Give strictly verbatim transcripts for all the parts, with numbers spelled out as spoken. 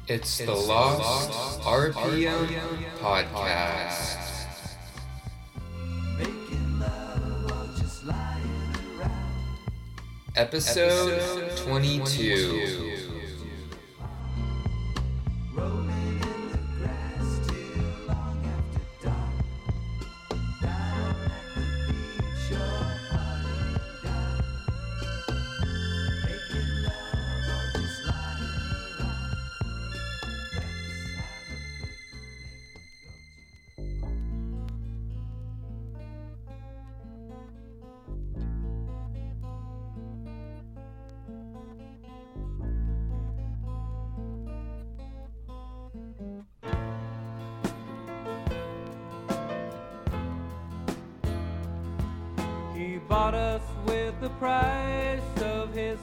It's the Lost R P M Podcast. Episode twenty-two. He bought us with the price of his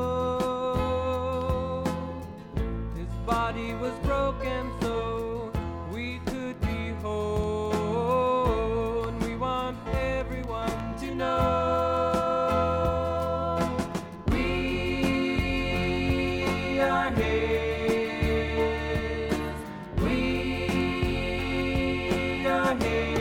soul. His body was broken so we could be whole. And we want everyone to know we are his. We are his.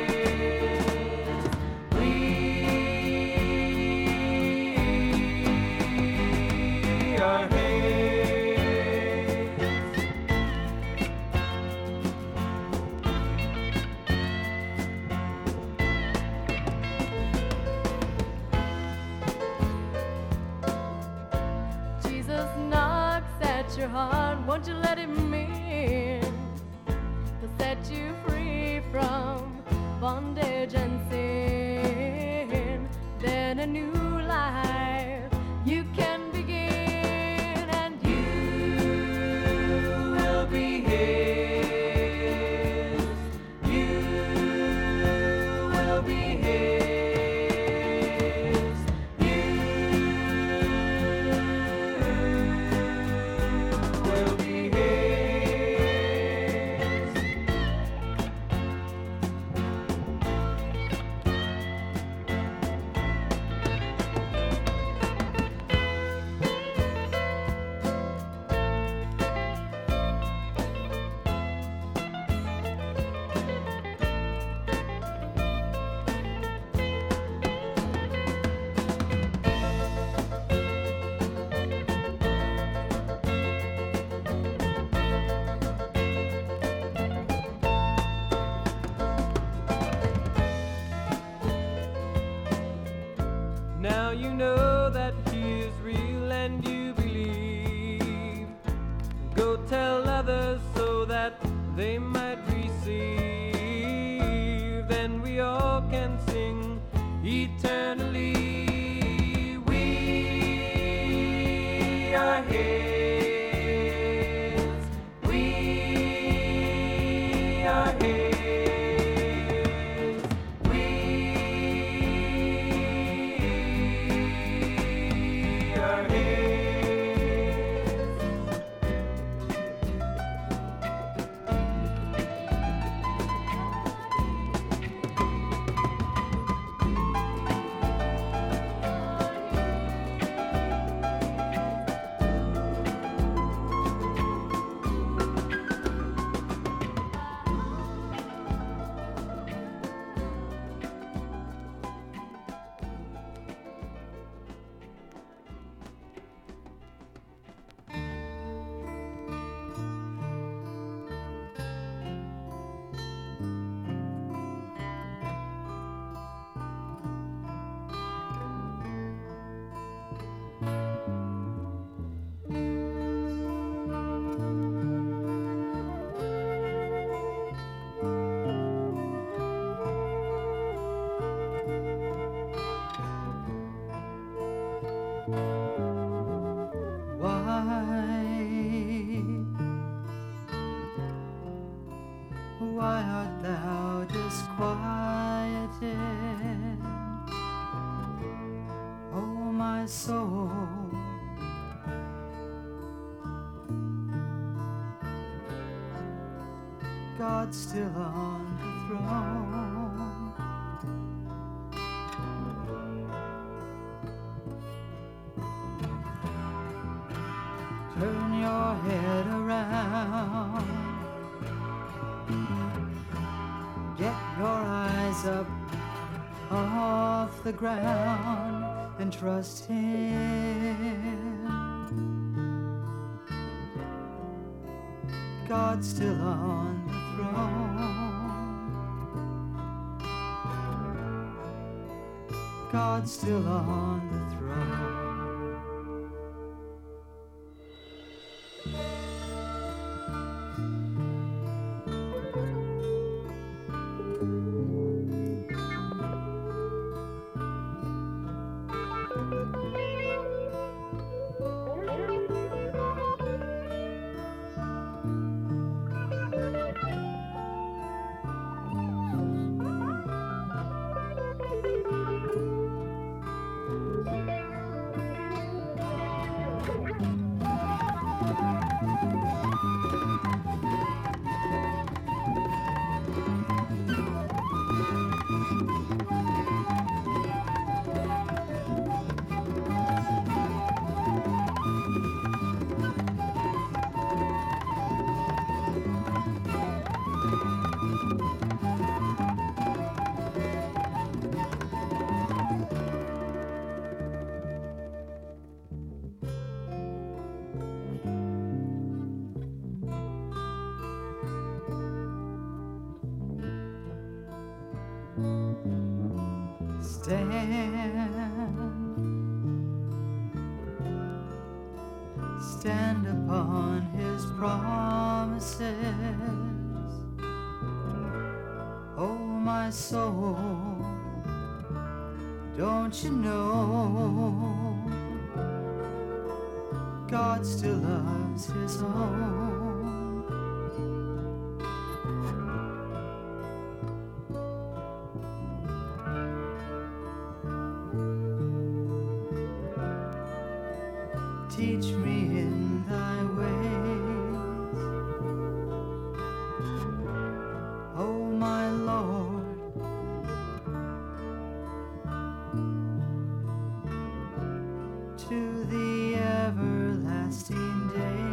Your heart, won't you let him in? He'll set you free from bondage and sin. Then a new life you can begin, and you will be his. You will be his. Now you know that he is real and you believe. Go tell others so that they might receive. Then we all can sing eternally. We are his. We are his. Why art thou disquieted, O my soul? God's still on the throne. turn your head around. Get your eyes up off the ground and trust Him. God's still on the throne. God's still on the throne. Stand upon His promises. Oh, my soul, don't you know God still loves His own? Teach me in thy ways, oh my Lord. To the everlasting day.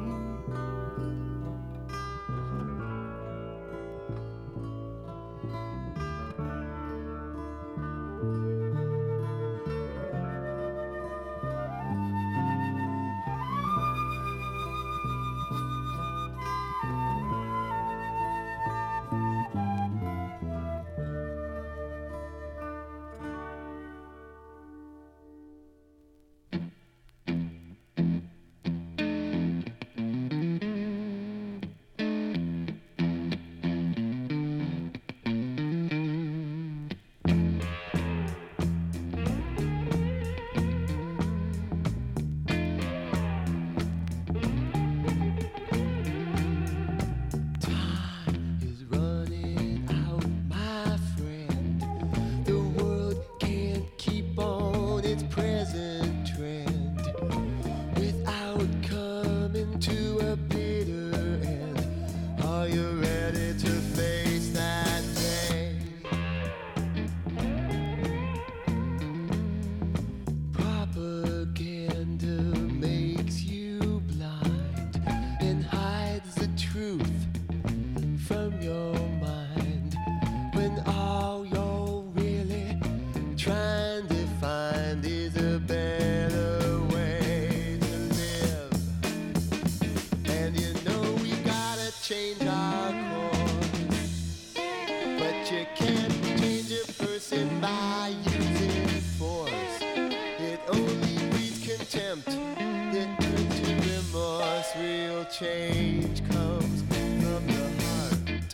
Change comes from the heart.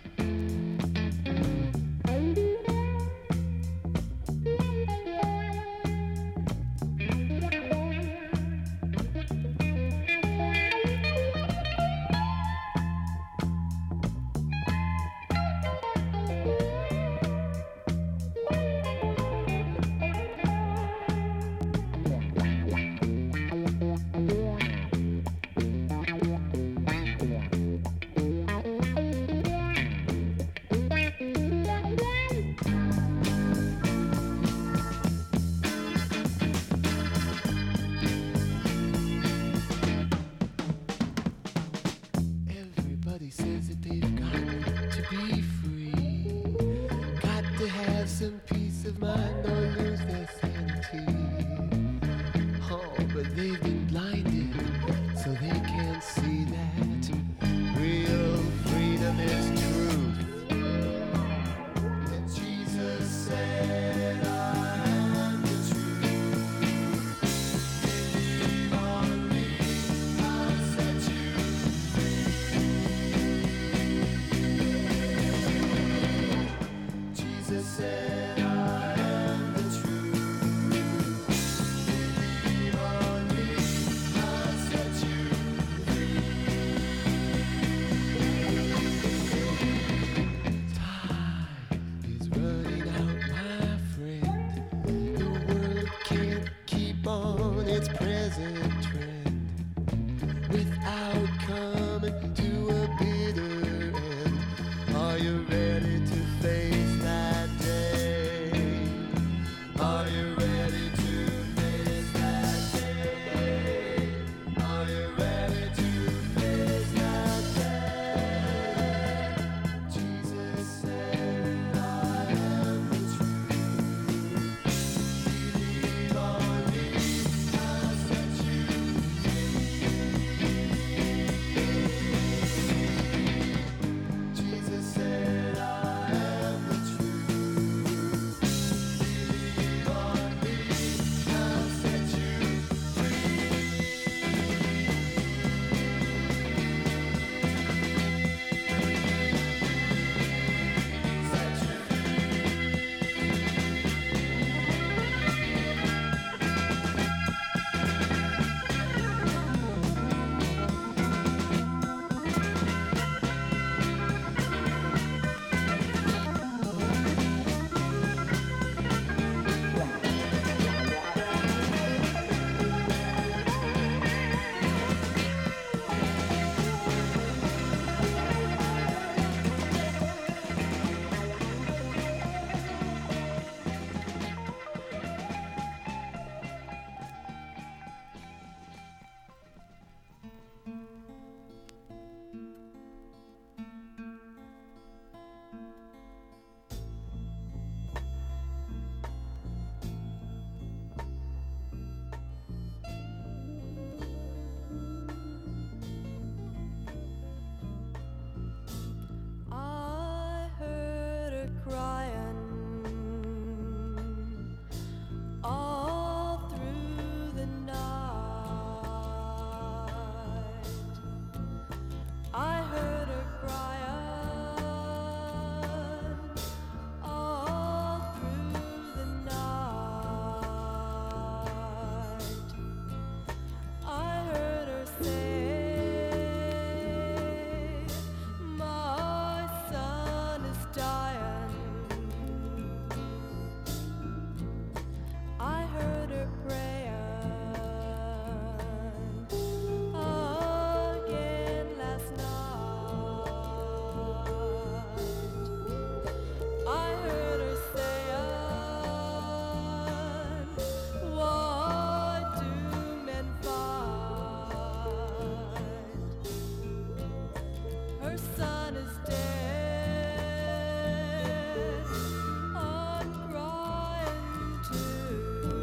them peace of mind or lose their sanity. Oh, but they've been blinded, so they can't see that real freedom is truth. And Jesus said, I am the truth. Believe on me, I'll set you free. Jesus said, I am the truth. Believe on me, I'll set you free. Time is running out, my friend. The world can't keep on its present trend without coming to a bitter end. Are you ready to face that day? Are you ready to face that day? Are you ready to face that day? Jesus said, I am the truth. Believe on me, I'll set you free. Jesus said, I am the truth. Believe on me, I'll set you free. Set you I heard her crying all through the night. I heard her crying all through the night. I heard her say, my son is dying. I heard her praying again last night. I heard her saying, why do men fight? Her son is dead. I'm crying too.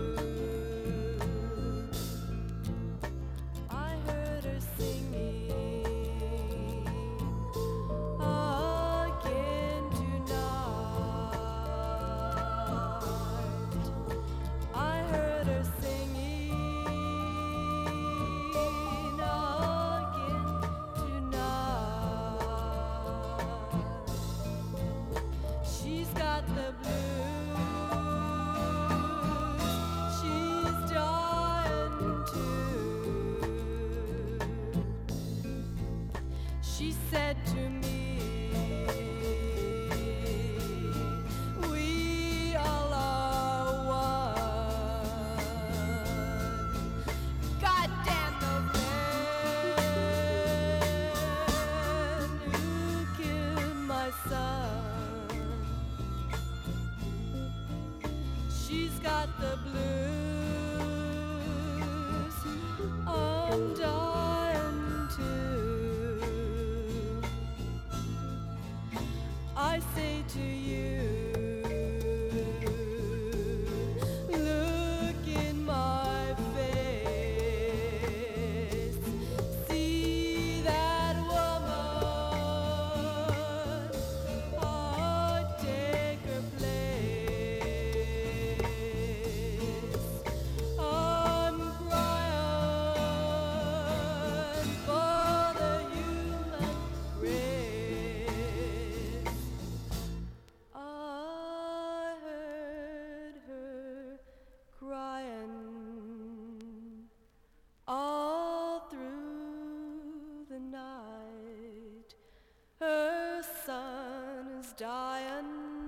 I heard her singing again tonight. I heard her singing again tonight. She's got the blues. She's dying too. She said to me, we all are one. God damn those men who killed my son. She's got the blues. I'm dying too. dying.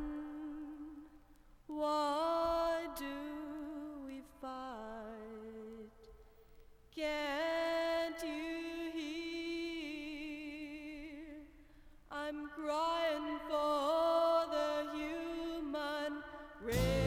Why do we fight? Can't you hear? I'm crying for the human race.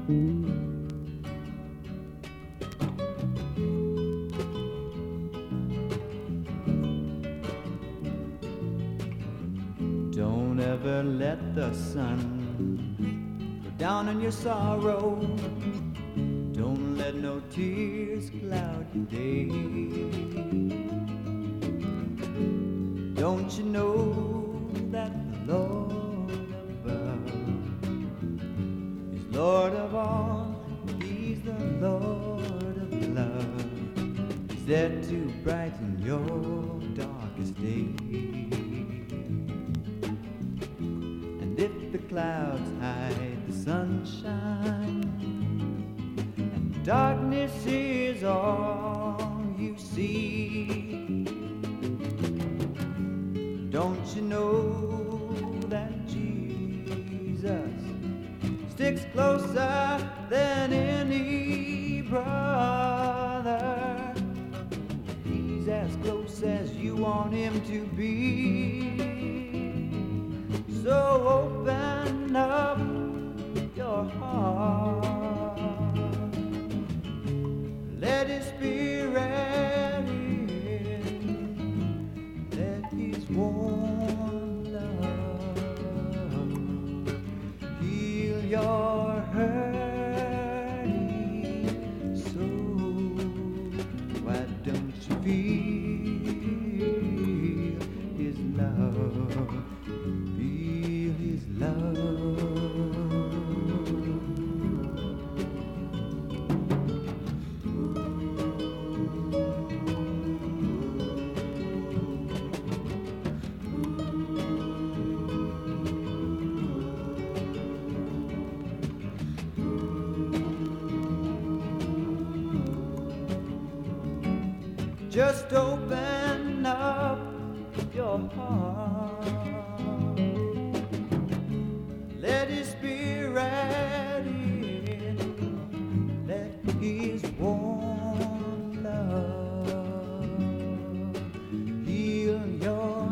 Don't ever let the sun go down on your sorrow. Don't let no tears cloud your day. Don't you know that the Lord above is Lord of all? He's the Lord of love. He's there to brighten your darkest day. And if the clouds hide the sunshine and darkness is all you see, don't you know that Jesus sticks closer than any brother? He's as close as you want him to be. So open up your heart. Let his spirit in. Let his warm love heal your hurting soul. Why don't you feel his love? Feel his love. Just open up your heart. Let his spirit in. Let his warm love heal your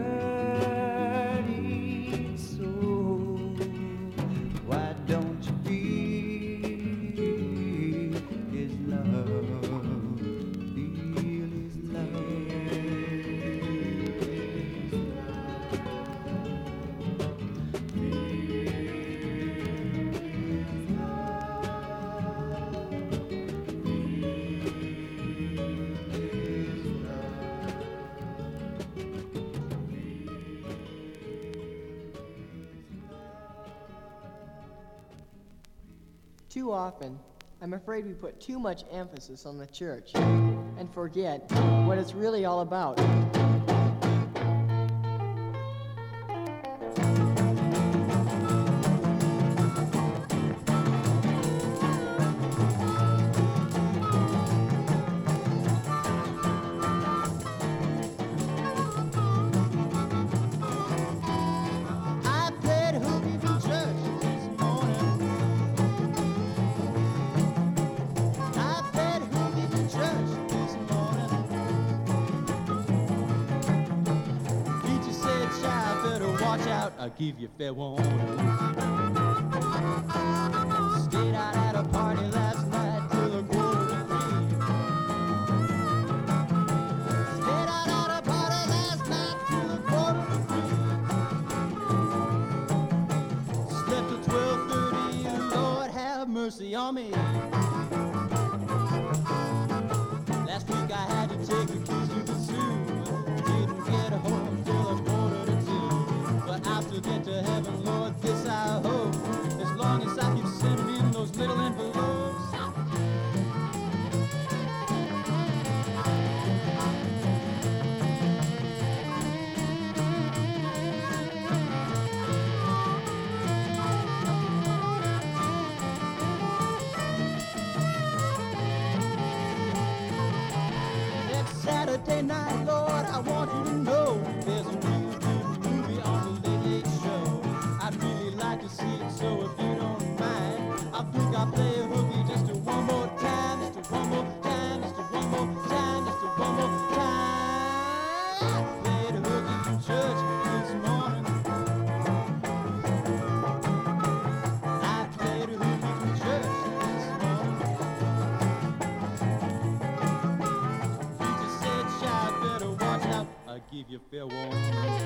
hurting soul. Why don't you feel his love? Too often, I'm afraid we put too much emphasis on the church and forget what it's really all about. I'll give you fair warning. Stayed out at a party last night till a quarter to three. Stayed out at a party last night till a quarter to three. Slept till twelve thirty, Lord have mercy on me. Last week I had to take the keys to the zoo. Didn't get home till a quarter to two. But I'll still get to heaven, Lord, this I hope, as long as I keep sending in those little envelopes. Next Saturday night, Lord, I want you to know there's a real good movie on the Late Late Show. I'd really like to see it, so if you don't mind, I think I'll play a hooky just a one more time, just a one more time, just a one more time, just a one more time. I played a hooky in church this morning. I played a hooky in church you fair warning.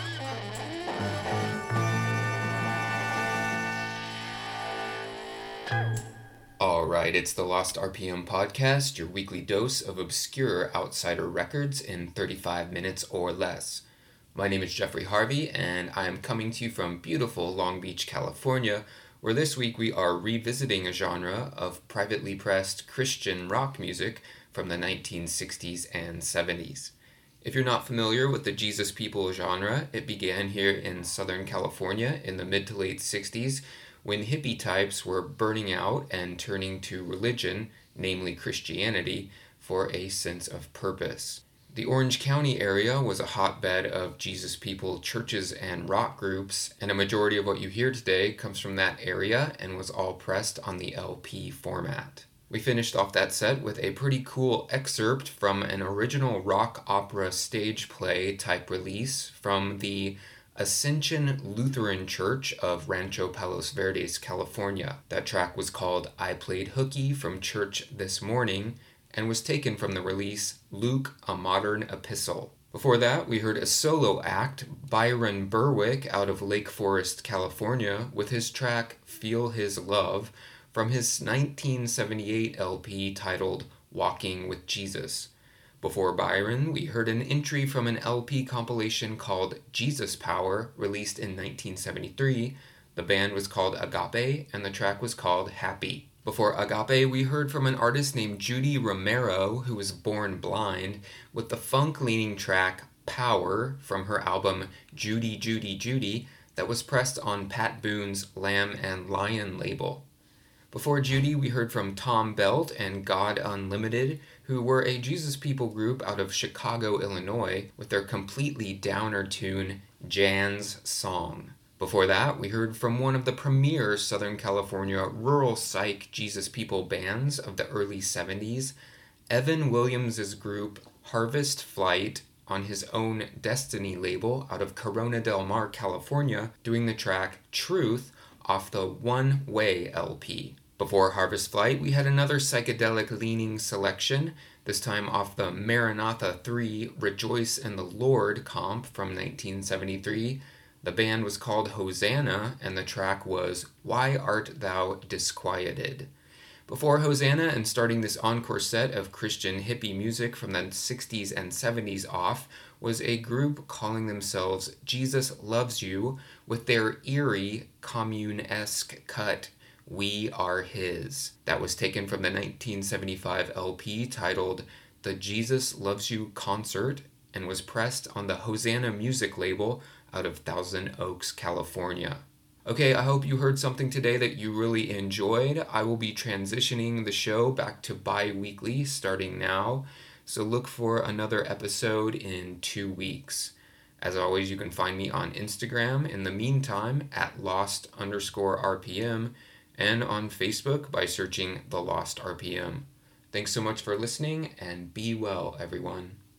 Alright, it's the Lost R P M podcast, your weekly dose of obscure outsider records in thirty-five minutes or less. My name is Jeffrey Harvey, and I am coming to you from beautiful Long Beach, California, where this week we are revisiting a genre of privately pressed Christian rock music from the nineteen sixties and seventies. If you're not familiar with the Jesus People genre, it began here in Southern California in the mid to late sixties, when hippie types were burning out and turning to religion, namely Christianity, for a sense of purpose. The Orange County area was a hotbed of Jesus People churches and rock groups, and a majority of what you hear today comes from that area and was all pressed on the L P format. We finished off that set with a pretty cool excerpt from an original rock opera stage play type release from the Ascension Lutheran Church of Rancho Palos Verdes, California. That track was called I Played Hooky from Church This Morning and was taken from the release Luke, a Modern Epistle. Before that, we heard a solo act, Byron Berwick out of Lake Forest, California, with his track Feel His Love from his nineteen seventy-eight L P titled Walking with Jesus. Before Byron, we heard an entry from an L P compilation called Jesus Power, released in nineteen seventy-three. The band was called Agape, and the track was called Happy. Before Agape, we heard from an artist named Judy Romero, who was born blind, with the funk-leaning track Power from her album Judy, Judy, Judy, that was pressed on Pat Boone's Lamb and Lion label. Before Judy, we heard from Tom Belt and God Unlimited, who were a Jesus People group out of Chicago, Illinois, with their completely downer tune, Jan's Song. Before that, we heard from one of the premier Southern California rural psych Jesus People bands of the early seventies, Evan Williams' group Harvest Flight, on his own Destiny label out of Corona del Mar, California, doing the track Truth off the One Way L P. Before Harvest Flight, we had another psychedelic-leaning selection, this time off the Maranatha three Rejoice in the Lord comp from nineteen seventy-three. The band was called Hosanna, and the track was Why Art Thou Disquieted? Before Hosanna and starting this encore set of Christian hippie music from the sixties and seventies off was a group calling themselves Jesus Loves You with their eerie, commune-esque cut We Are His. That was taken from the nineteen seventy-five L P titled The Jesus Loves You Concert and was pressed on the Hosanna music label out of Thousand Oaks, California. Okay, I hope you heard something today that you really enjoyed. I will be transitioning the show back to bi-weekly starting now, so look for another episode in two weeks. As always, you can find me on Instagram in the meantime at lost underscore RPM and on Facebook by searching The Lost R P M. Thanks so much for listening, and be well, everyone.